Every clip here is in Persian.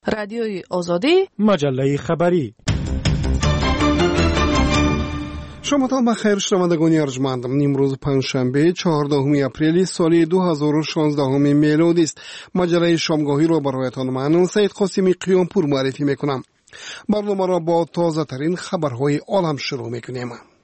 رادیوی آزادی، مجله خبری. شماتان بخیر شنوندگان ارجمند. امروز پنجشنبه 14 اپریل سال 2016 میلادی است. مجله شامگاهی را برایتان من سید قاسمی قیامپور معرفی میکنم. برنامه را با تازه ترین خبرهای عالم شروع میکنیم.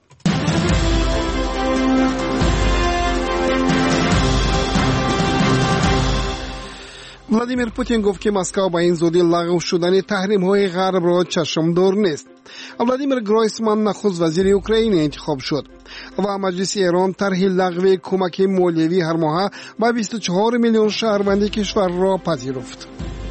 ولادیمیر پوتین گفت که مسکو با این زودی لغو شدن تحریم‌های غرب را چشمدار نیست. ولادیمیر گرویسمان نخست وزیر اوکراین انتخاب شد و مجلس ایران طرح لغو کمک مالیوی هر ماه به 24 میلیون شهروند کشور را پذیرفت.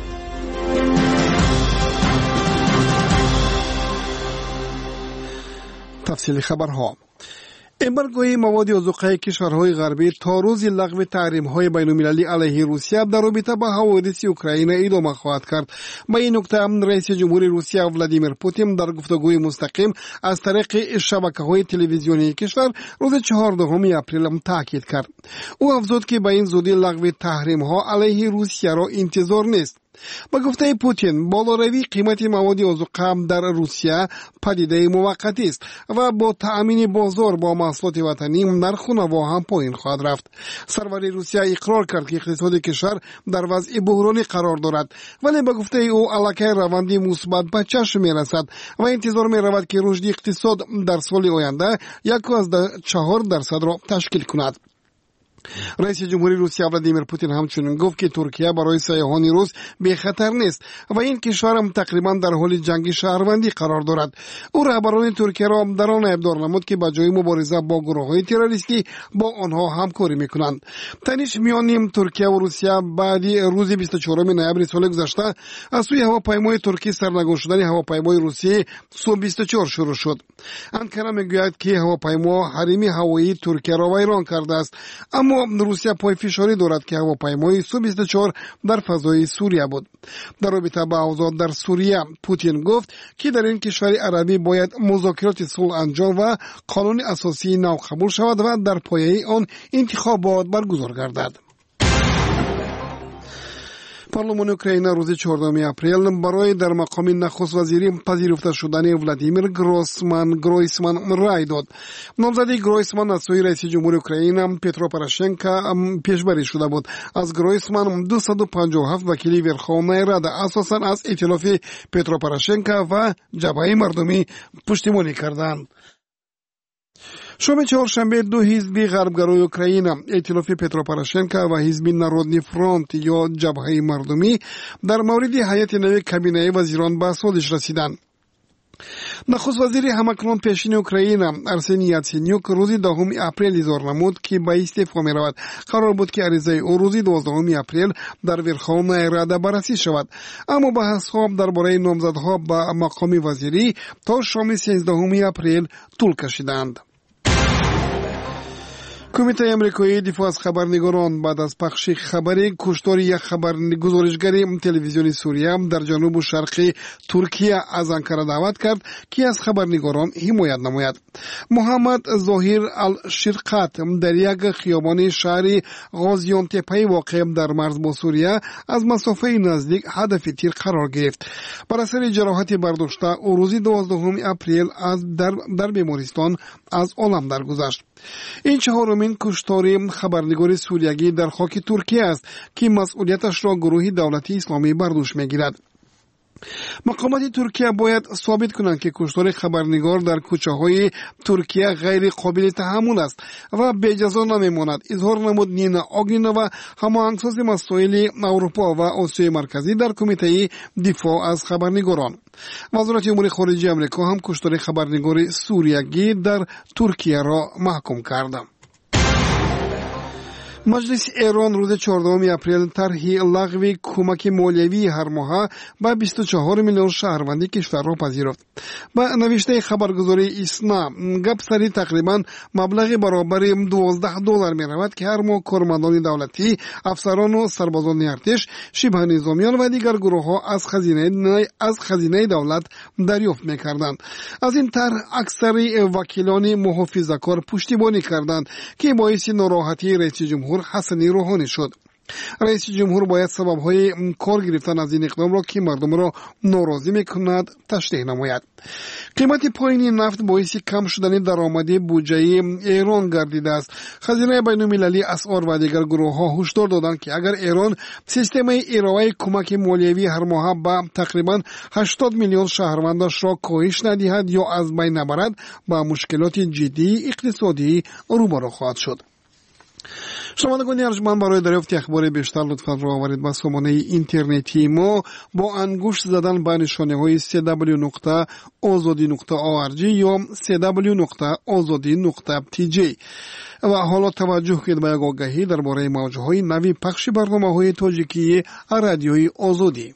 تفصیل خبرها. امبارگوی مواد اوزقه کشورهای غربی تا روز لغو تحریم‌های بین‌المللی علیه روسیه در رابطه با حوادث اوکراین ادامه خواهد کرد. با این نکته رئیس جمهوری روسیه ولادیمیر پوتین در گفتگوی مستقیم از طریق شبکه‌های تلویزیونی کشور روز 14 اپریل تاکید کرد. او افزود که با این زودی لغو تحریم‌ها علیه روسیه را انتظار نیست. با گفته پوتین بالاروی قیمت مواد اوزقه در روسیه پدیده موقتی است و با تأمین بازار با محصولات وطنی نرخ نوا هم پایین خواهد رفت. سرور روسیه اقرار کرد که اقتصاد کشور در وضع بحرانی قرار دارد، ولی با گفته او علاقه روندی مثبت به چشم میرسد و انتظار میرود که رشد اقتصاد در سال آینده 1.4% را تشکیل کند. رئیس جمهوری روسیه ولادیمیر پوتین همچنین گفت که ترکیه برای سیاحان روس بی خطر نیست و این کشور هم تقریبا در حال جنگ شهروندی قرار دارد. او رهبران ترکیه را در آن ابدار نمود که به جای مبارزه با گروه‌های تروریستی با آنها همکاری میکنند. تنش میان ترکیه و روسیه بعد روز 24 نوامبر سال گذشته از سوی هواپیمای ترکی سرنگون شدن هواپیمای روسی سو 24 شروع شد. انکره میگوید که هواپیما حریم هوایی ترکیه را ویران کرده است، اما روسیه پای فشاری دارد که هواپیمای سو 24 در فضای سوریه بود. در رابطه با اوضاع در سوریه پوتین گفت که در این کشور عربی باید مذاکرات صلح انجام و قانون اساسی نو قبول شود و در پایه آن انتخابات برگزار گردد. پارلمان اوکراین روز 14 اپریل برای در مقام نخست وزیری پذیرفته شدن ولادیمیر گرویسمان رای داد. نامزدی گرویسمان از سوی رئیس جمهور اوکراین پترو پوراشنکو پیشبری شده بود. از گرویسمان 257 وکیل ورخوونای رada اساساً از ائتلاف پترو پوراشنکو و جبهه مردمی پشتیبانی کردند. شب چهارشنبه دو حزب غربگرای اوکراین ائتلاف پترو پوراشنکو و حزب نارودنی فرانت یا جبهه مردمی در مورد هیئت نو کابینه وزیران به سودش رسیدند. نخست وزیر همکنون پیشین اوکراین ارسنی یاتسینیوک روز 10 اپریل اظهار نمود که به استعفا می رود. قرار بود که عریضه او روز 12 اپریل در ورخوونای رada بررسی شود، اما بحث‌ها درباره نامزدها به مقام وزیری تا شام 13 اپریل طول کشیدند. کمیته امریکایی دفاع از خبرنگاران بعد از پخش خبری کشتار یک گزارشگر تلویزیونی سوریه در جنوب و شرق ترکیه از انکره دعوت کرد که از خبرنگاران حمایت نماید. محمد ظاهر الشرقت در یک خیابان شهر غازیانتپه واقع در مرز با سوریه از مسافه نزدیک هدف تیر قرار گرفت. بر اثر جراحت برداشته او روز 12 اپریل در بیمارستان از عالم درگذشت. این چهارمین کشتار خبرنگار سوریگی در خاک ترکیه است که مسئولیتش را گروه دولتی اسلامی بر دوش میگیرد. مقامات ترکیه باید ثابت کنند که کشتار خبرنگار در کوچه‌های ترکیه غیر قابل تحمل است و به جزا نمیماند. اظهار نمود نینا آگینووا هماهنگساز مسائل اروپا و آسیای مرکزی در کمیته دفاع از خبرنگاران. وزارت امور خارجه آمریکا هم کشتار خبرنگار سوریگی در ترکیه را محکوم کرد. مجلس ایران روز 14 اپریل طرح لغو کمک مالیوی هر ماه به 24 میلیون شهروند کشور را پذیرفت. با نوشته خبرگزاری ایسنا گپ سری تقریبا مبلغ برابر $12 می رود که هر ماه کارمندان دولتی، افسران و سربازان ارتش، شبه نظامیان و دیگر گروه ها از خزینه دولت دریافت می کردند. از این طرح اکثر وکیلان محافظه‌کار پشتیبانی کردند که باعث ناراحتی رئیس جمهور حسن روحانی شد. رئیس جمهور باید سبب‌های کار گرفتن از این اقدام را که مردم را ناراضی می‌کند تشریح نماید. قیمت پایین نفت باعث کم شدن درآمد بودجه ایران گردیده است. خزینه بین‌المللی، اسعار و دیگر گروه‌ها هشدار دادند که اگر ایران سیستم ارائه کمک مالیوی هر ماه به تقریباً 80 میلیون شهروندش را کاهش ندهد یا از بین نبرد، با مشکلات جدی اقتصادی روبرو خواهد شد. شنوندگان ارجمند، برای دریافت اخبار بیشتر لطفاً راه آورید به سامانه اینترنتی ما با انگشت زدن به نشانه‌های www.azadi.org یا www.azadi.tj. و حالا توجه کنید به یک آگهی درباره موج‌های نوی پخش برنامه‌های تاجیکی رادیوی آزادی.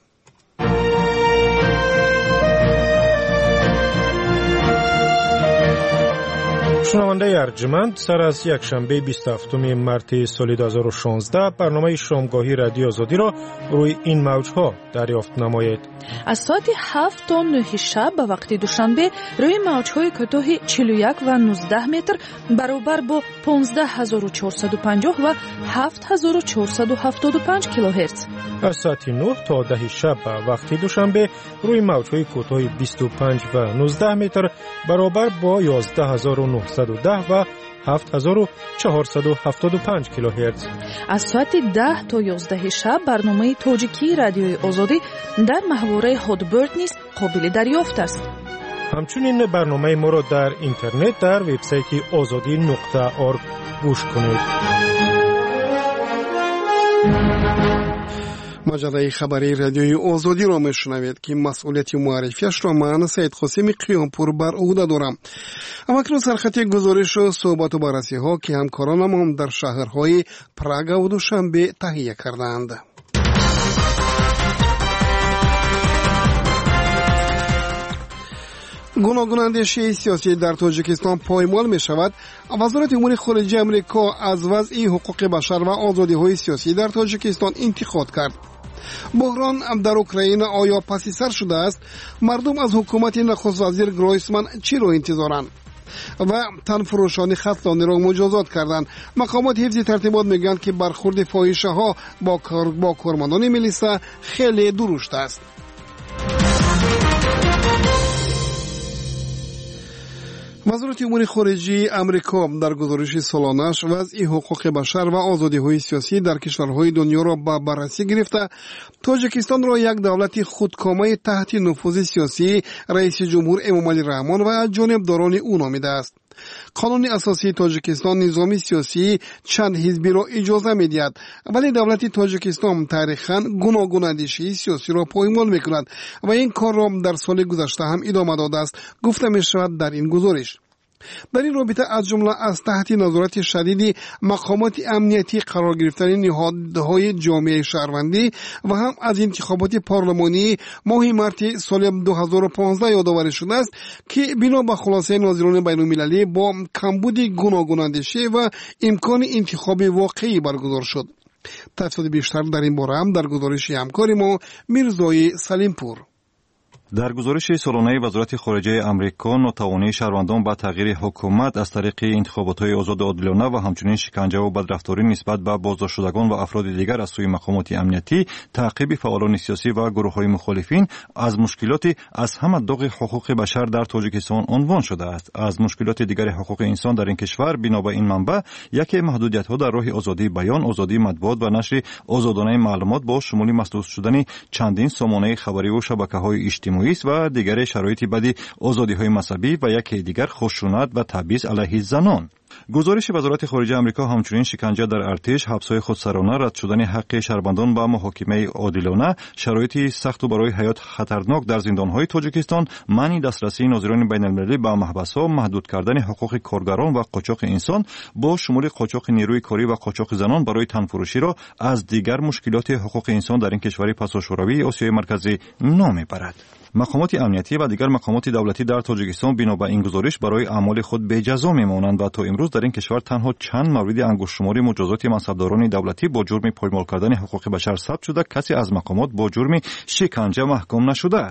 شنونده ارجمند، سر از یک شنبه 27 مارس سال 2016 برنامه شامگاهی رادیو آزادی را روی این موجها دریافت نمایید. از ساعت 7 تا 9 شب به وقت دوشنبه روی موجهای کوتاه 41 و 19 متر برابر با 15450 و 7475 کیلوهرتز. از ساعت 9 تا 10 شب به وقت دوشنبه روی موجهای کوتاه 25 و 19 متر برابر با 11910 و 7475 کیلوهرتز. از ساعت 10 تا 11 شب برنامه تاجیکی رادیوی آزادی در محوره هادبرد نیز قابل دریافت است. همچنین برنامه ما را در اینترنت در وبسایت azadi.org گوش کنید. مجله خبری رادیوی آزادی را میشنوید که مسئولیت معرفیش را من سید قاسم قیامپور بر عهده دارم. اما اکنون سرخط گزارش و صحبت و بررسی ها که همکارانم هم در شهرهای پراگ و دوشنبه تهیه کردند. گوناگون اندیشه سیاسی در تاجیکستان پایمال می شود. وزارت امور خارجه امریکا از وضع حقوق بشر و آزادی های سیاسی در تاجیکستان انتقاد کرد. بحران در اوکراین آیا پسی سر شده است؟ مردم از حکومت نخست وزیر گرویسمن چی را انتظارند؟ و تنفروشان خطلانی را مجازات کردند. مقامات حفظ ترتیبات میگویند که برخورد فاحشه ها با کارمندان میلیسا خیلی درشت است. وزارت امور خارجه امریکا در گزارش سالانه‌اش وضع حقوق بشر و آزادی‌های سیاسی در کشورهای دنیا را به بررسی گرفته، تاجیکستان را یک دولت خودکامه تحت نفوذ سیاسی رئیس جمهور امامعلی رحمان و جانبداران او نامیده است. قانون اساسی تاجیکستان نظام سیاسی چند حزبی را اجازه می‌دهد، ولی دولت تاجیکستان تاریخاً گوناگون اندیشه سیاسی را پایمال می‌کند و این کار را در سال گذشته هم ادامه داده است، گفته می‌شود در این گزارش. در این رابطه از جمله از تحت نظارت شدید مقامات امنیتی قرار گرفتن نهادهای جامعه شهروندی و هم از انتخابات پارلمانی ماه مارس سال 2015 یادآوری شده است که بنا به خلاصه ناظران بین‌المللی با کمبود گوناگون اندیشه و امکان انتخاب واقعی برگزار شد. تفصیل بیشتر در این باره هم در گزارش همکار ما میرزای سلیمپور. در گزارش سالانه وزارت خارجه امریکا، ناتوانی شهروندان به تغییر حکومت از طریق انتخابات‌های آزاد و عادلانه و همچنین شکنجه و بدرفتاری نسبت به بازداشت شدگان و افراد دیگر از سوی مقامات امنیتی، تعقیب فعالان سیاسی و گروه‌های مخالفین از مشکلات از هم داغ حقوق بشر در تاجیکستان عنوان شده است. از مشکلات دیگر حقوق انسان در این کشور بنا به این منبع، یکی محدودیت‌ها در راه آزادی بیان، آزادی مطبوعات و نشر آزادانه معلومات با شمول مسدود شدن چندین سامانه خبری و شبکه‌های اجتماعی و دیگر شرایط بدی آزادی‌های مذهبی و یکی دیگر خشونت و تبعیض علیه زنان. گزارش وزارت خارجه آمریکا همچنین شکنجه در ارتش، حبس‌های خودسرانه، رد شدن حق شهروندان به محاکمه عادلانه، شرایط سخت و برای حیات خطرناک در زندان‌های تاجیکستان، منع دسترسی ناظران بین‌المللی به محبس‌ها، محدود کردن حقوق کارگران و قاچاق انسان با شمول قاچاق نیروی کاری و قاچاق زنان برای تنفروشی را از دیگر مشکلات حقوق انسان در این کشور پساشوروی آسیای مرکزی نام می‌برد. مقامات امنیتی و دیگر مقامات دولتی در تاجیکستان بنا به این گزارش برای اعمال خود به جزا میمانند و تا امروز در این کشور تنها چند مورد انگشت‌شماری مجازات منصبداران دولتی با جرم پایمال کردن حقوق بشر ثبت شده، کسی از مقامات با جرم شکنجه محکوم نشده است.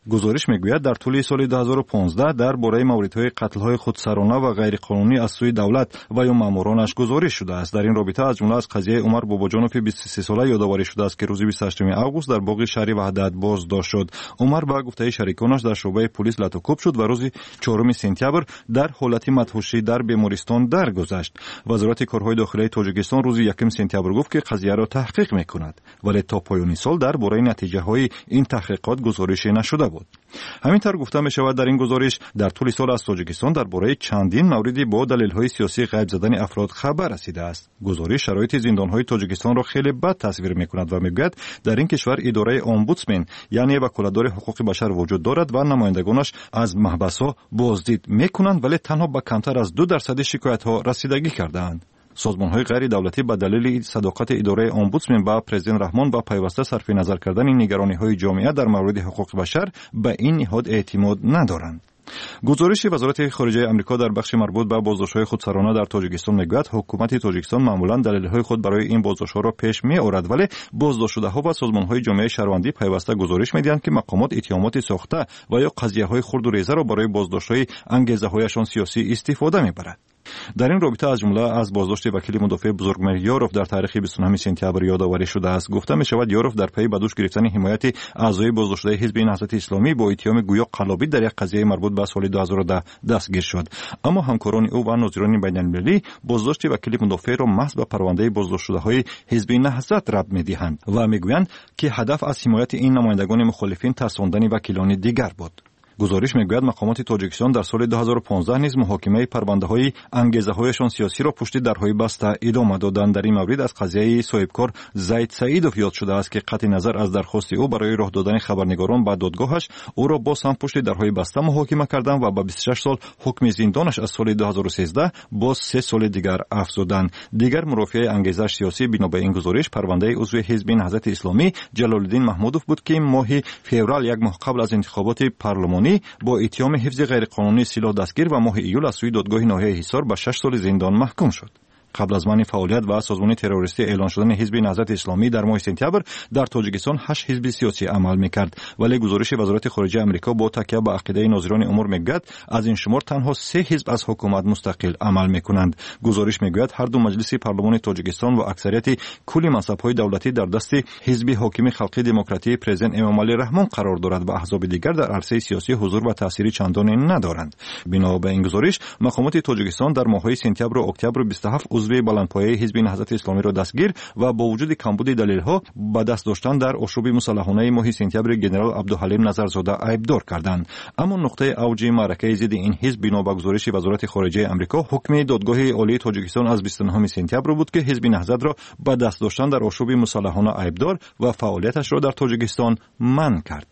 گزارش میگوید در طول سال 2015 درباره موردهای قتل‌های خودسرانه و غیرقانونی از سوی دولت و یا مامورانش گزارش شده است. در این رابطه از جمله از قضیه عمر باباجانوف 23 ساله یادآوری شده است که روز 28 اوگوست در باغ شهری وحدت بازداشت شد. عمر با گفته شریکانش در شعبه پلیس لطوکوب شد و روز 4 سپتامبر در حالت مدهوشی در بیمارستان درگذشت. وزارت کارهای داخلی تاجیکستان روز 1 سپتامبر گفت که قضیه را تحقیق می‌کند، ولی تا پایان سال درباره نتیجه‌های این تحقیقات گزارش نشده بود. همینطور گفته می‌شود در این گزارش در طول سال از تاجیکستان درباره چندین موردی با دلایل‌های سیاسی غیب زدن افراد خبر رسیده است. گزارش شرایط زندان‌های تاجیکستان را خیلی بد تصویر می‌کند و می‌گوید در این کشور اداره امبودسمن یعنی وکالتدار حقوق بشر وجود دارد و نمایندگانش از محبس‌ها بازدید می‌کنند، ولی تنها به کمتر از 2% شکایت‌ها رسیدگی کرده‌اند. سازمان‌های غیر دولتی به دلیل صداقت اداره امبودسمن با پرزیدنت رحمان با پیوسته صرف نظر کردن نگرانی‌های جامعه در مورد حقوق بشر به این نهاد اعتماد ندارند. گزارش وزارت خارجه آمریکا در بخش مربوط به بازداشت‌های خودسرانه در تاجیکستان میگوید حکومت تاجیکستان معمولاً دلایل‌های خود برای این بازداشت‌ها را پیش می‌آورد، ولی بازداشت‌شده‌ها و سازمان‌های جامعه شهروندی پیوسته گزارش می‌دهند که مقامات اتهامات ساخته و یا قضیه‌های خرد و ریزه را برای بازداشت‌های انگیزه‌هایشان سیاسی استفاده می‌برد. در این رابطه از جمله از بازداشت وکیل مدافع بزرگمهر یاروف در تاریخ 29 سپتامبر یادآوری شده است. گفته می‌شود یاروف در پی به دوش گرفتن حمایت اعضای بازداشت‌شده حزب نهضت اسلامی با اتهام گویا قلابی در یک قضیه مربوط به سال 2010 دستگیر شد، اما همکاران او و ناظران بین‌المللی بازداشت وکیل مدافع را محض به پرونده بازداشت‌شده‌های حزب نهضت ربط می‌دهند و می‌گویند که هدف از حمایت این نمایندگان مخالفین ترساندن وکیلان دیگر بود. گزارش میگوید مقامات تاجیکستان در سال 2015 نیز محاکمه پرونده‌های انگیزه‌هایشان سیاسی را پشت درهای بسته ادامه دادند. در این مورد از قضیه صاحبکار زید سعیدوف یاد شده است که قطع نظر از درخواست او برای راه دادن خبرنگاران به دادگاهش او را باز هم پشت درهای بسته محاکمه کردند و با 26 سال حکم زندانش از سال 2013 باز 3 سال دیگر افزودند. دیگر مرافع انگیزه سیاسی بنا به این گزارش پرونده عضو حزب نهضت اسلامی جلال‌الدین محمودوف بود که ماه فوریه یک ماه قبل از انتخابات پارلمانی با اتهام حفظ غیرقانونی سلاح دستگیر و ماه ایول از سوی دادگاه ناحیه حصار به 6 سال زندان محکوم شد. قبل از منع فعالیت و سازمان تروریستی اعلان شدن حزب نهضت اسلامی در ماه سپتامبر در تاجیکستان 8 حزب سیاسی عمل می‌کرد، ولی گزارش وزارت خارجه آمریکا با تکیه به عقیده ناظران امور میگوید از این شمار تنها 3 حزب از حکومت مستقل عمل می‌کنند. گزارش میگوید هر دو مجلس پارلمان تاجیکستان و اکثریت کل منصب‌های دولتی در دست حزب حاکم خلقی دموکراتی پرزیدنت امام علی رحمان قرار دارد و احزاب دیگر در عرصه سیاسی حضور و تأثیر چندانی ندارند. بنا به این گزارش مقامات تاجیکستان در ماه‌های سپتامبر و اکتبر 27 عضو بلندپایه حزب نهضت اسلامی را دستگیر و با وجود کمبود دلایل‌ها به دست داشتن در آشوب مسلحانه ماه سپتامبر گنرال عبدالحلیم نظرزاده عیبدار کردند. اما نقطه اوج معرکه ضد این حزب بنا به گزارش وزارت خارجه آمریکا حکم دادگاه عالی تاجیکستان از 29 سپتامبر بود که حزب نهضت را به دست داشتن در آشوب مسلحانه عیبدار و فعالیتش را در تاجیکستان منع کرد.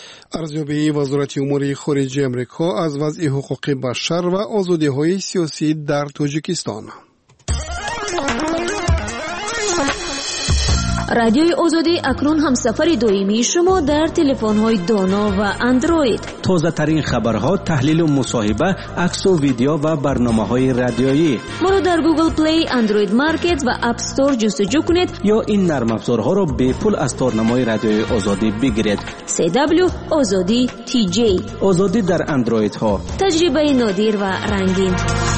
ارزیابی وزارت امور خارجه آمریکا از وضع حقوق بشر و آزادی‌های سیاسی در تاجیکستان. رادیوی آزادی اکنون هم سفر دائمی شما در تلفن‌های دانا و اندروید. تازه ترین خبرها، تحلیل و مصاحبه، عکس و ویدیو و برنامه‌های رادیویی. ما رو در گوگل پلی، اندروید مارکت و اپ استور جستجو کنید یا این نرم افزارها را به پول از تارنمای رادیوی آزادی بگیرید. CW آزادی TJ. آزادی در اندروید ها. تجربه نادر و رنگین.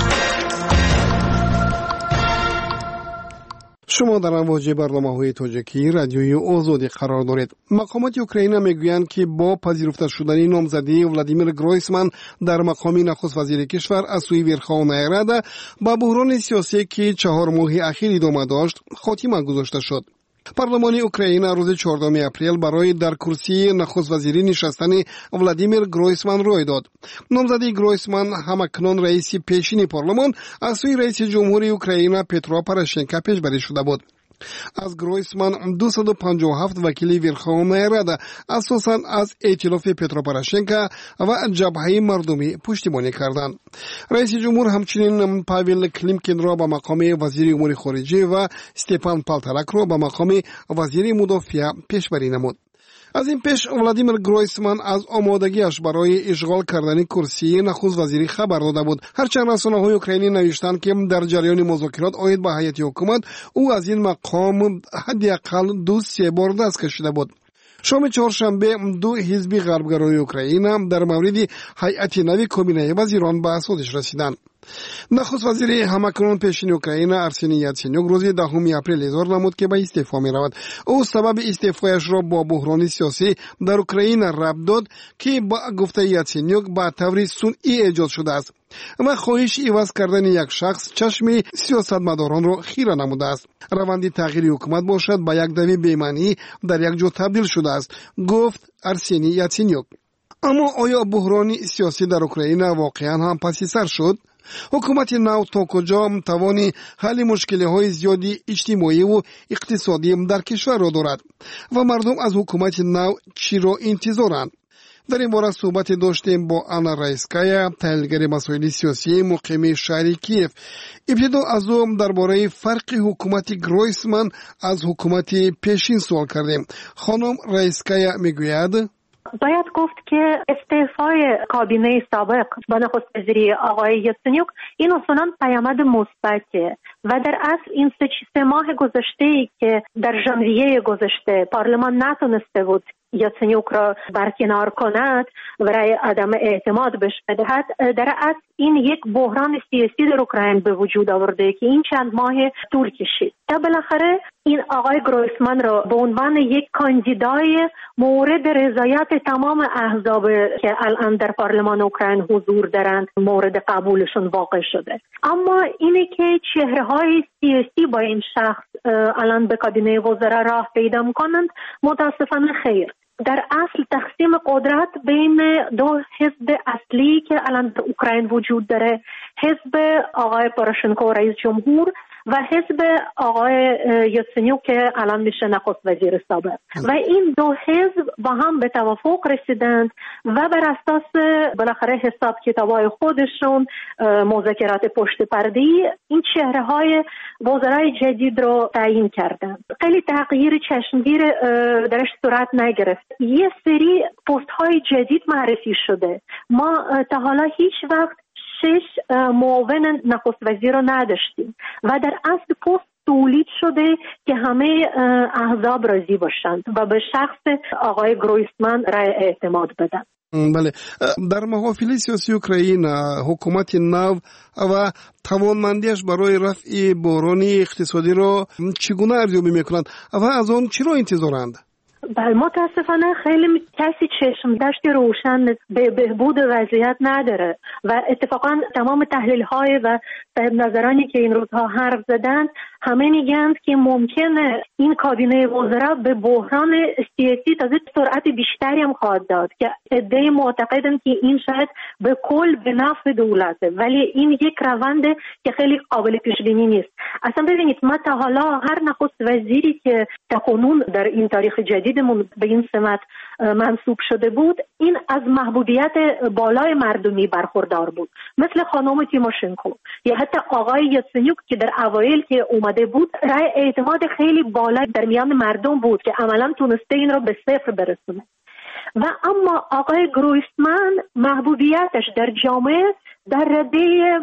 شما در امواج برنامه‌های تاجیکی رادیوی آزادی قرار دارید. مقامات اوکراین میگویند که با پذیرفته شدن نامزدی ولادیمیر گرویسمن در مقام نخست وزیر کشور از سوی ورخوانه رده با بحران سیاسی که 4 ماه اخیر ادامه داشت خاتمه گذاشته شد. پارلمان اوکراین روز 14 اپریل برای در کرسی نخست وزیری نشستن ولادیمیر گرویسمن رای داد. نامزدی گرویسمن همکنون رئیس پیشین پارلمان از سوی رئیس جمهوری اوکراین پترو پوراشنکو پیشبری شده بود. از گرویسمن 257 وکیل ورخوانه رده اساساً از ائتلاف پترو پوراشنکو و جبهه مردمی پشتیبانی کردند. رئیس جمهور همچنین پاول کلیمکین را به مقام وزیر امور خارجه و استپان پالتارک را به مقام وزیر مدافع پیشبری نمود. از این پیش ولادیمیر گرویسمن از آمادگیش برای اشغال کردن کرسی نخست وزیری خبر داده بود. هرچند رسانه‌های اوکراینی نوشتند که در جریان مذاکرات عاید به هیئت حکومت او از این مقام حداقل 2-3 بار دست کشیده بود. شام چهارشنبه دو حزب غربگرای اوکراین در مورد هیئت نو کابینه وزیران به اسودش رسیدند. نخست وزیر همکنون پیشین اوکراین ارسنی یاتسینیوک روز 10 اپریل اظهار نمود که به استعفا می رود. او سبب استعفایش را با بحران سیاسی در اوکراین ربط داد که با گفته یاتسینیوک به طور صنعی ایجاد شده است و خواهش عوض کردن یک شخص چشم سیاستمداران را خیره نموده است. روند تغییر حکومت باشد به یک دوی بی‌معنی در یک جا تبدیل شده است، گفت ارسنی یاتسینیوک. اما آیا بحران سیاسی در اوکراین واقعا هم پس سر شد؟ حکومت نو تا کجا توانی حل مشکل‌های زیادی اجتماعی و اقتصادی در کشور را دارد و مردم از حکومت نو چی را انتظارند؟ در این باره صحبت داشتیم با آنا رایسکایا، تحلیلگر مسائل سیاسی مقیم شهر کیف. ابتدا از او درباره فرق حکومت گرویسمن از حکومت پیشین سوال کردیم. خانم رایسکایا میگوید باید گفت که استعفای کابینه سابق با نخست وزیری آقای یاتسینیوک این اصولا پیامد مثبته و در اصل این سه ماه گذشته که در ژانویه گذشته پارلمان نتونسته بود یاتسینیوک را برکنار کند و رای عدم اعتماد بهش بدهد، در اصل این یک بحران سیاسی در اوکراین به وجود آورده که این چند ماه طول کشید تا بالاخره این آقای گرویسمن را به عنوان یک کاندیدای مورد رضایت تمام احزاب که الان در پارلمان اوکراین حضور دارند مورد قبولشون واقع شده. اما اینه که چهره‌های سیاسی با این شخص الان به کابینه وزرا راه پیدا می‌کنند متاسفانه خیر. در اصل تقسیم قدرت بین دو حزب اصلی که الان در اوکراین وجود داره، حزب آقای پوروشنکو رئیس جمهور و حزب آقای یاتسینیوک که الان میشه نخست وزیر سابق و این دو حزب با هم به توافق رسیدند و بر اساس بالاخره حساب کتابای خودشون مذاکرات پشت پرده‌ای این چهره‌های وزرای جدید رو تعیین کردند. خیلی تغییر چشمگیر درش صورت نگرفت. یه سری پست‌های جدید معرفی شده. ما تا حالا هیچ وقت 6 معاون نخست وزیر رو نداشتیم و در اصل پست تولید شده که همه احزاب راضی باشند و به شخص آقای گرویسمن رای اعتماد بدن. بله، در محافل سیاسی اوکراین حکومت نو و توانمندیش برای رفع بحران اقتصادی را چگونه ارزیابی میکنند و از آن چی را انتظارند؟ بله، متاسفانه خیلی کسی چشم داشت روشن به بهبود وضعیت نداره و اتفاقا تمام تحلیل های و صاحب نظرانی که این روزها حرف زدن همه میگن که ممکنه این کابینه وزرا به بحران سیاسی تازه سرعت بیشتری هم خواهد داد که عده‌ای معتقدن که این شاید به کل به نفع دولته، ولی این یک رونده که خیلی قابل پیش بینی نیست. اصلا ببینید ما تا حالا هر نخست وزیری که تاکنون در این تاریخ جدیدمون به این سمت منصوب شده بود این از محبوبیت بالای مردمی برخوردار بود، مثل خانم تیموشنکو یا حتی آقای یاتسینیوک که در اوایل که اومده بود رای اعتماد خیلی بالا در میان مردم بود که عملا تونسته این را به صفر برسونه. و اما آقای گرویسمن محبوبیتش در جامعه در رده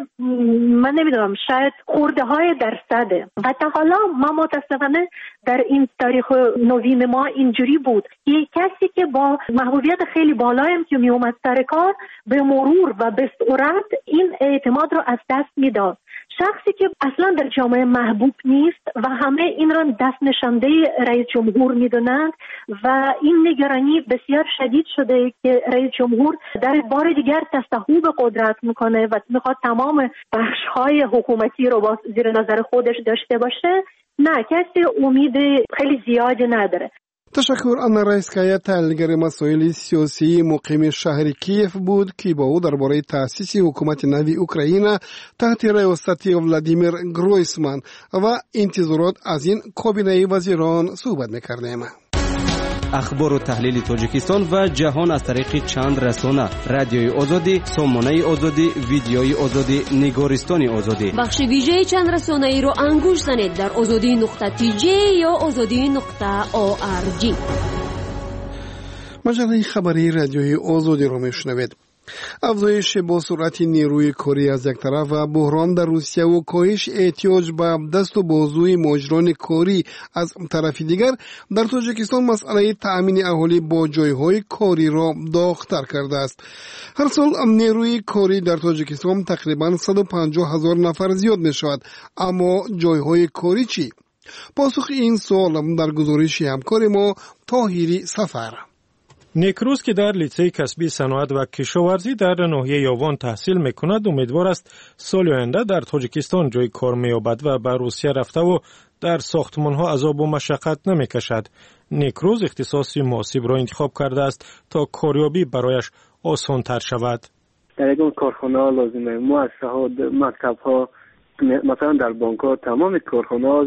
من نمیدونم شاید خورده های درصده و تا حالا ما متاسفانه در این تاریخ نوین ما اینجوری بود یک کسی که با محبوبیت خیلی بالایم که می اومد سر کار به مرور و به سرعت این اعتماد رو از دست میداد. شخصی که اصلا در جامعه محبوب نیست و همه این را دست نشانده رئیس جمهور میدونند و این نگرانی بسیار شدید شده که رئیس جمهور در بار دیگر تصاحب قدرت میکنه و میخواد تمام بخش‌های حکومتی رو با زیر نظر خودش داشته باشه. نه، کسی امید خیلی زیادی نداره. تشکر. آنا رایسکایا، تحلیلگر مسائل سیاسی مقیم شهر کیف بود که با او درباره تأسیس حکومت نوی اوکراین تحت ریاست ولادیمیر گرویسمن و انتظارات از این کابینه وزیران صحبت می‌کردیم. اخبار و تحلیل تاجیکستان و جهان از طریق چند رسانه: رادیوی آزادی، سامانه آزادی، ویدیوی آزادی، نگارستان آزادی. بخش ویژه چند رسانه ای رو انگوش زنید در azadi.tj یا azadi.org. مجله خبری رادیوی آزادی رو میشنوید. افزایش با سرعت نیروی کاری از یک طرف و بحران در روسیه و کاهش احتیاج به دست و بازوی ماجران کاری از طرف دیگر در تاجیکستان مسئله تأمین اهالی با جایهای کاری را داغ‌تر کرده است. هر سال نیروی کاری در تاجیکستان تقریبا 150,000 نفر زیاد می شود، اما جایهای کاری چی؟ پاسخ این سوال در گزارش همکار ما طاهری سفر. نیکروز که در لیسه کسبی صنعت و کشاورزی در ناحیه یاوان تحصیل میکند امیدوار است سال آینده در تاجیکستان جای کار مییابد و به روسیه رفته و در ساختمان‌ها عذاب و مشقت نمیکشد. نیکروز اختصاصی مناسب را انتخاب کرده است تا کاریابی برایش آسان‌تر شود. در یک کارخانه لازمه، مؤسسه‌ها، مکتب‌ها، مثلا در بانک‌ها تمام کارخانه‌ها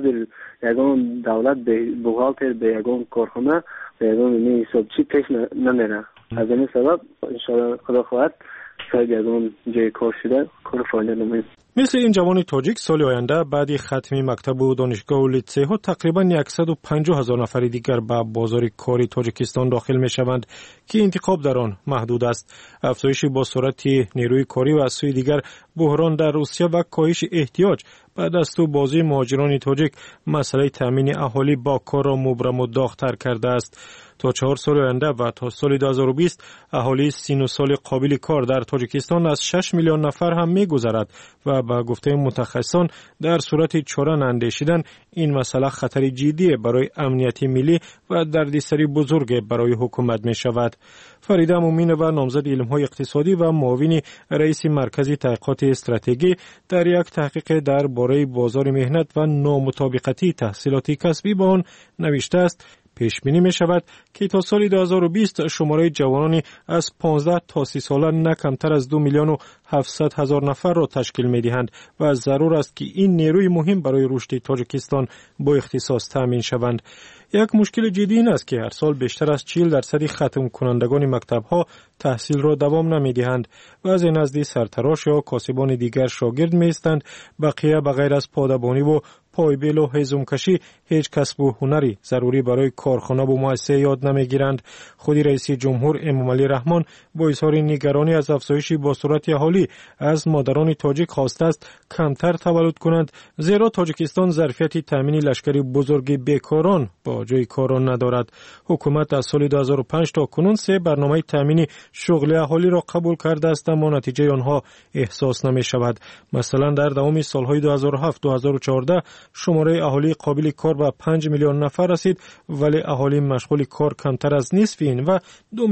یگان دولت به بوغالتر به یگان کارخانه به یگان حسابچی پیش نمیره. از این سبب انشاءالله خدا خواهد شاید یگان جای کار شده کار فایده نمید. مثل این جوان تاجیک سال آینده بعد ختم مکتب و دانشگاه و لیسه ها تقریبا 150,000 نفر دیگر به بازار کاری تاجیکستان داخل می شوند که انتخاب در آن محدود است. افزایش با سرعت نیروی کاری و از سوی دیگر بحران در روسیه و کاهش احتیاج به دست و بازوی مهاجران تاجیک مسئله تامین اهالی با کار را مبرم و داغ‌تر کرده است. تا 4 سال آینده و تا سال 2020 اهالی 30 سال قابل کار در تاجیکستان از 6 میلیون نفر هم می‌گذرد و به گفته متخصصان در صورت چاره اندیشیدن این مسئله خطر جدی برای امنیت ملی و دردسری بزرگ برای حکومت می شود. فریده مومین و نامزد علم‌های اقتصادی و معاون رئیس مرکز تحقیقات استراتژی در یک تحقیق درباره بازار مهنت و نامطابقتی تحصیلات کسبی با آن نوشته است پیش بینی می شود که تا سال 2020 شماره جوانانی از 15 تا 30 ساله نه کمتر از 2,700,000 نفر را تشکیل می دهند و ضرور است که این نیروی مهم برای رشد تاجیکستان با اختصاص تامین شوند. یک مشکل جدی این است که هر سال بیشتر از 40% ختم کنندگان مکتب‌ها تحصیل را دوام نمی‌دهند و از این نزد سرتراش یا کاسبان دیگر شاگرد می‌ایستند. بقیه بغیر از پادبانی و پایبیل و هیزمکشی هیچ کسب و هنری ضروری برای کارخانه و مؤسسه یاد نمی‌گیرند. خود رئیس جمهور امامعلی رحمان با اظهار نگرانی از افزایش با سرعت اهالی از مادران تاجیک خواسته است کمتر تولد کنند، زیرا تاجیکستان ظرفیت تامین لشکری بزرگ بیکاران با جای کار ندارد. حکومت از سال 2005 تا کنون 3 برنامه تامین شغل اهالی را قبول کرده است اما نتیجه آنها احساس نمی شود. مثلا در دوام سالهای 2007-2014 شماره اهالی قابل کار به 5 میلیون نفر رسید ولی اهالی مشغول کار کمتر از نصف این و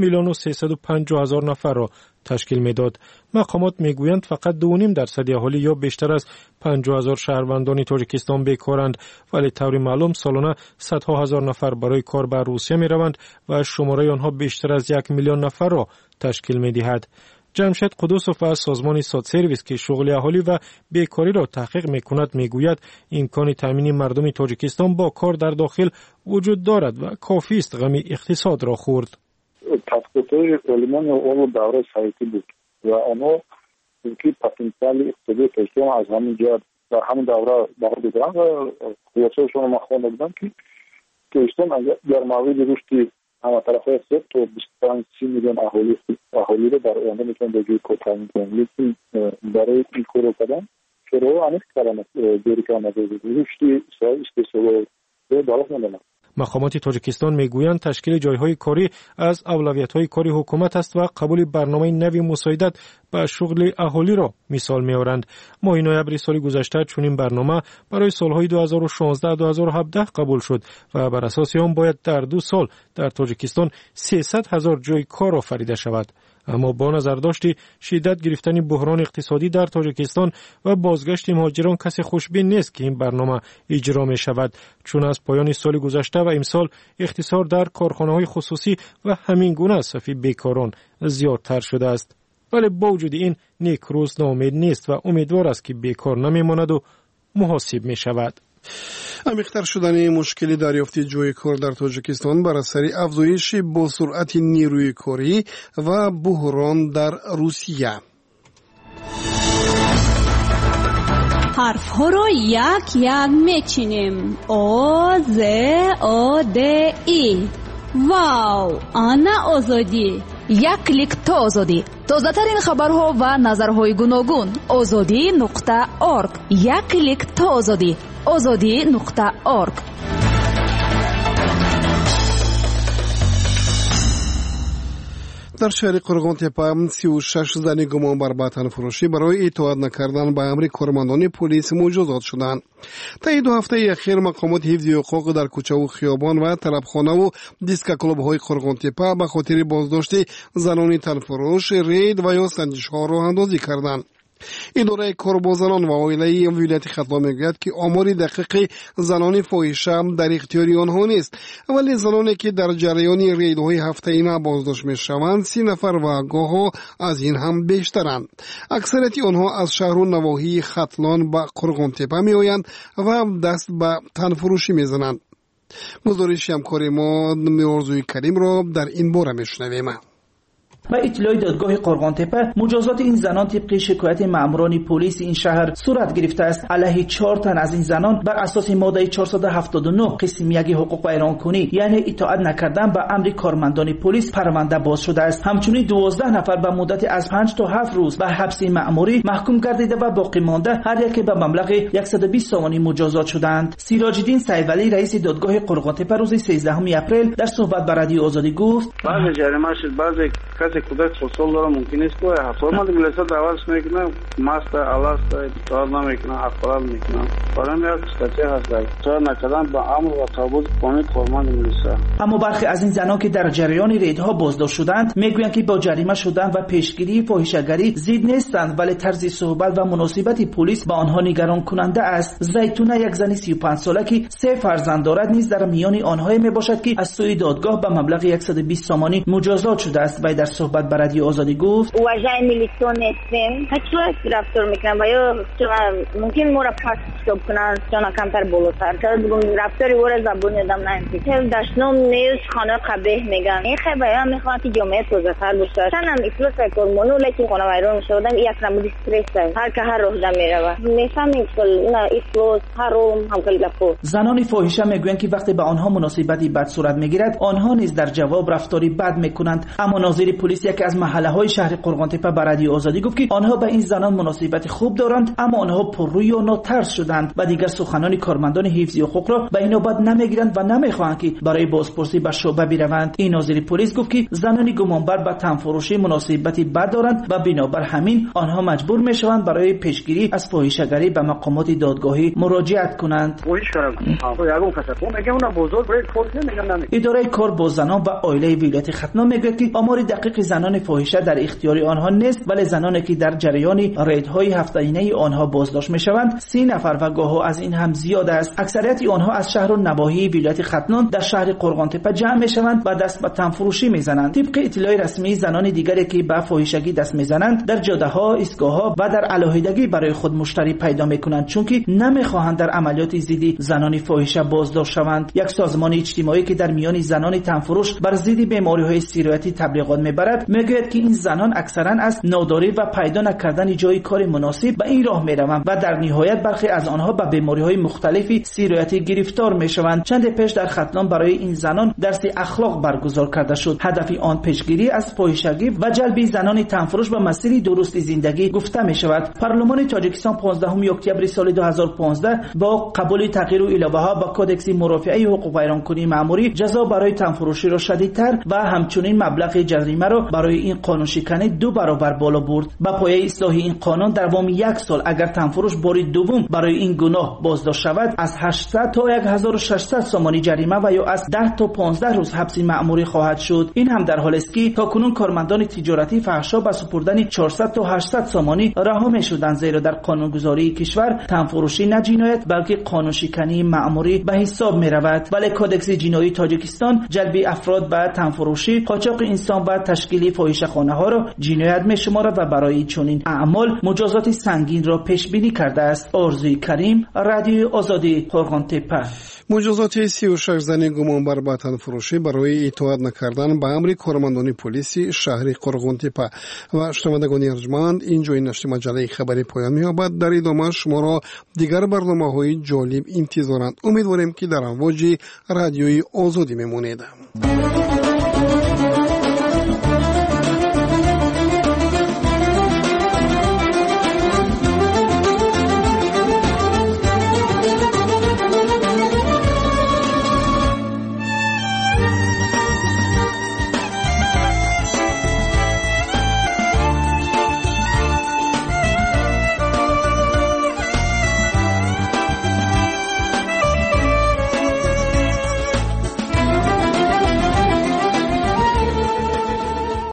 2,350,000 نفر را تشکیل میداد. مقامات میگویند فقط 2.5% اهالی یا بیشتر از 50,000 شهروندان تاجیکستان بیکارند ولی طور معلوم سالانه صدها هزار نفر برای کار به روسیه می روند و شماره آنها بیشتر از 1 میلیون نفر را تشکیل می دهد. جمشید قدوسوف از سازمان ساد سرویس که شغل اهالی و بیکاری را تحقیق می کند می گوید امکان تامین مردم تاجیکستان با کار در داخل وجود دارد و کافی است غم اقتصاد را خورد. تحقیقات علمان اون دوره سایتی بود و آنها که پتانسیل اقتصادی کشور از همین جهت در همین دوره برداشتن و قیاسشون ما خوندم که کشور در مورد رشد همه طرفه است تو 25 میلیون اهالی رو در آینده میتونن به جای کار تامین کنن. لیکن برای این کارو کردن شروع انیس کردن جوری که آمده رشد استثمار رو دارد ندارن. مقامات تاجیکستان میگویند تشکیل جایهای کاری از اولویت‌های کاری حکومت است و قبول برنامه نوی مساعدت به شغل اهالی را مثال می‌آورند. ماه نوامبر سال گذشته چنین برنامه برای سالهای 2016-2017 قبول شد و بر اساس آن باید در 2 سال در تاجیکستان 300,000 جای کار آفریده شود. اما با نظر داشتی شدت گرفتن بحران اقتصادی در تاجیکستان و بازگشت مهاجران کسی خوشبین نیست که این برنامه اجرا می شود، چون از پایان سال گذشته و امسال اختصار در کارخانه‌های خصوصی و همین گونه صف بیکاران زیادتر شده است. ولی با وجود این نیکروز ناامید نیست و امیدوار است که بیکار نمیماند و محاسب می شود. عمیق‌تر شدن مشکل دریافت جای کار در تاجیکستان بر اثر افزایش با سرعت نیروی کاری و بحران در روسیه. حرف‌ها رو یک یک میچینیم. او ز او د ای вау, ана озодӣ. як клик то озодӣ. тозатарин хабарҳо ва назарҳои гуногун. ozodi.org. як клик то озодӣ. ozodi.org. дар шаҳри қурғонтепа 36 зани гумонбар ба танфурӯшӣ барои итоат накардан ба амри кормандони полис муҷозот шуданд. таи 2 ҳафтаи ахир мақомоти ҳифзи ҳуқуқ дар кӯчаву хиёбон ва талабхонаву дискаклубҳои қурғонтепа ба хотири боздошти занони танфурӯш рейд ва ё санҷишҳо роҳандозӣ карданд. идораи кор бо занон ва оилаи вилояти Хатлон мегӯяд ки омори дақиқи занони фоҳиша дар ихтиёри онҳо нест, вале заноне ки дар ҷараёни рейдҳои ҳафтаина боздошт мешаванд 30 нафар ва гоҳо аз ин ҳам бештаранд. аксарияти онҳо аз шаҳру навоҳии Хатлон ба Қурғонтепа меоянд ва даст ба танфурӯшӣ мезананд. гузориши ҳамкори мо Орзуи Каримро дар ин бора мешунавем. با اطلاع دادگاه قرغانتپه مجازات این زنان طبق شکایت ماموران پلیس این شهر صورت گرفته است. علیه 4 تن از این زنان بر اساس ماده 479 قسم 1 حقوق بیانکنی یعنی اطاعت نکردن به امر کارمندان پلیس پرونده باز شده است. همچنین 12 نفر به مدت از 5 تا 7 روز به حبس مأموری محکوم گردیده و باقی مانده هر یک به مبلغ 120 سومانی مجازات شدند. سیراج الدین سیدولی رئیس دادگاه قرغانتپه روز 13 اپریل در صحبت با رادیو آزادی گفت: بعضی جریمه شد، بعضی کسی کودک سوسول داره ممکن است که فرمان مجلس دعوت میکنه ماست الاست کار نمیکنه اقرار میکنه برای یک استاتیک هست تا نکردن با امر و تابوت قانون فرمان مجلس. اما برخی از این زنان که در جریان ریدها بازداشت شدند میگویند که با جریمه شدن و پیشگیری فاحشه‌گری ضد نیستند، ولی طرز صحبت و مناسبت پلیس با آنها نگران کننده است. زیتونه یک زن 35 ساله که 3 فرزند دارد نیز در میان آنها میباشد که از سوی دادگاه به مبلغ 120 سومانی مجازات شده است. و در صحبت با رادیو آزادی گفت: واژه میلیتون هستیم هیچ رفتار میکنن و یا ممکن ما را پس استوب کنن چون کمتر بالاتر تا رفتاری ور زبون ادم نمیشه دشنم نیز خانه قبیح میگن این خبره میخواد که جامعه توزتر باشه چنم افلاس هرمونو لیکن خانه وایران شدن یک نمود استرس هر که هر روز میره میفهمیم نه افلاس هروم هم کلی لفو. زنان فاحشه میگویند که وقتی به آنها مناسبتی بد صورت میگیرد آنها نیز در جواب رفتاری بد میکنند. اما ناظر پلیس یکی از محله‌های شهر قرغانتپه به رادیو آزادی گفت که آنها به این زنان مناسبت خوب دارند، اما آنها پرروی و ناترس شدند و دیگر سخنان کارمندان حفظی حقوق را به این نوبت نمیگیرند و نمیخواهند که برای بازپرسی به شعبه بروند. این ناظر پلیس گفت که زنان گمانبر به تنفروشی مناسبتی بد دارند و بنابر همین آنها مجبور میشوند برای پیشگیری از فاحشه‌گری به مقامات دادگاهی مراجعت کنند. اداره کار با زنان و عائله ولایت ختنا میگوید که آمار دقیق زنان فاحشه در اختیار آنها نیست، ولی زنانی که در جریان ریدهای هفته‌ای آنها بازداشت میشوند 30 نفر و گاهی از این هم زیاد است. اکثریت آنها از شهر و نواحی ولایت ختنا در شهر قرغانتپه جمع میشوند و دست به تنفروشی میزنند. طبق اطلاع رسمی زنان دیگری که به فاحشگی دست میزنند در جاده‌ها، ایستگاه‌ها و در علاهیدگی برای خود مشتری پیدا میکنند، چون که نمیخواهند در عملیات ضد زنان فاحشه بازداشت شوند. یک سازمان اجتماعی که در میان زنان تنفروش بر ضد بیماری‌های سیرایتی تبلیغات میبرد میگوید که این زنان اکثرا از ناداری و پیدا نکردن جای کار مناسب به این راه میروند و در نهایت برخی از آنها به بیماری‌های مختلفی سیرایتی گرفتار میشوند. چند پیش در ختلان برای این زنان درس اخلاق برگزار کرده شد. هدف آن پیشگیری از فاحشگی و جلب زنان تنفروش به مسیر درست زندگی گفته می شود. پارلمان تاجیکستان 15 اکتبر سال 2015 با قبول تغییر و علاوه‌ها به کدکس مرافعه حقوق بیانکنی مأموری جزا برای تنفروشی را شدیدتر و همچنین مبلغ جریمه را برای این قانون شکنی 2 برابر بالا برد. با پایه اصلاح این قانون در بام 1 سال اگر تنفروش بار دوم برای این گناه بازداشت شود از 800 تا 1600 سومانی جریمه و یا از 10 تا 15 روز حبس مأموری خواهد شد. این هم در حالی است که تاکنون کارمندان تجارتی فحشا به سپردن 400 تا 800 سومانی رها می‌شدند، زیرا در قانونگذاری کشور تنفروشی نه جنایت بلکه قانون شکنی مأموری به حساب می‌رود. ولی کدکس جنایی تاجیکستان جلب افراد به تنفروشی، قاچاق انسان و تشکیل فاحشه‌خانه‌ها را جنایت می‌شمارد و برای چنین اعمال مجازات سنگین را پیش بینی کرده است. آرزوی کریم، رادیو آزادی، قرغانتپه. مجازات 36 زن گمانبر به تنفروشی برای اطاعت نکردن به امر کارمندان پلیس شهر قرغانتپه. و شنوندگان ارجمند، اینجا این نشر مجله خبری پایان می‌یابد. در ادامه شما را دیگر برنامه‌های جالب انتظارند. امیدواریم که در امواج رادیوی آزادی میمونید.